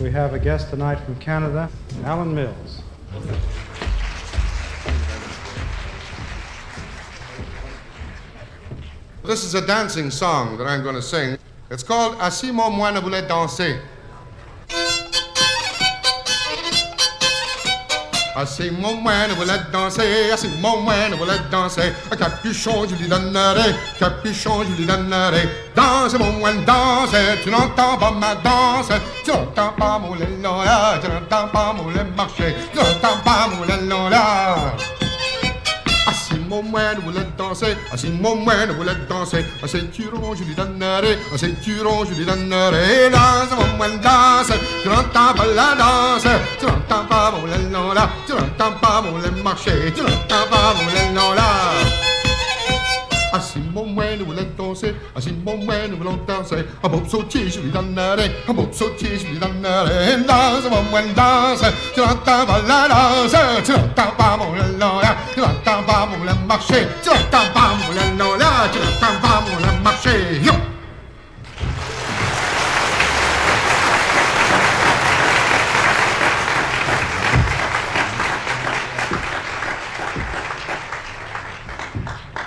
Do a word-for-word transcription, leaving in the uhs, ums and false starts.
we have a guest tonight from Canada, Alan Mills. This is a dancing song that I'm going to sing. It's called Assis mon moine voulait danser. Assis mon moine voulait danser, assis mon moine voulait danser. Un capuchon, je lui donnerai, capuchon, je lui donnerai. Danse mon moine, danse, tu n'entends pas ma danse. Tu n'entends pas mon lénon là, tu n'entends pas mon lait marcher. Tu n'entends pas mon lénon là. Assis mon moine voulait danser, assis mon moine voulait danser. Un ceinturon, je lui donnerai, un ceinturon, je lui donnerai. Danse mon moine, danse, tu n'entends pas la danse. Tu n'entends pas mon lénon là, tu n'entends pas mon lait marcher. Tu n'entends pas mon lénon là. Assis mon moine voulait danser, assis mon moine voulait danser. Un beau sautier, je lui donnerai, un beau sautier, je lui donnerai. Danse mon moine, danse, tu n'entends pas la danse. Tu n'entends pas mon lénon.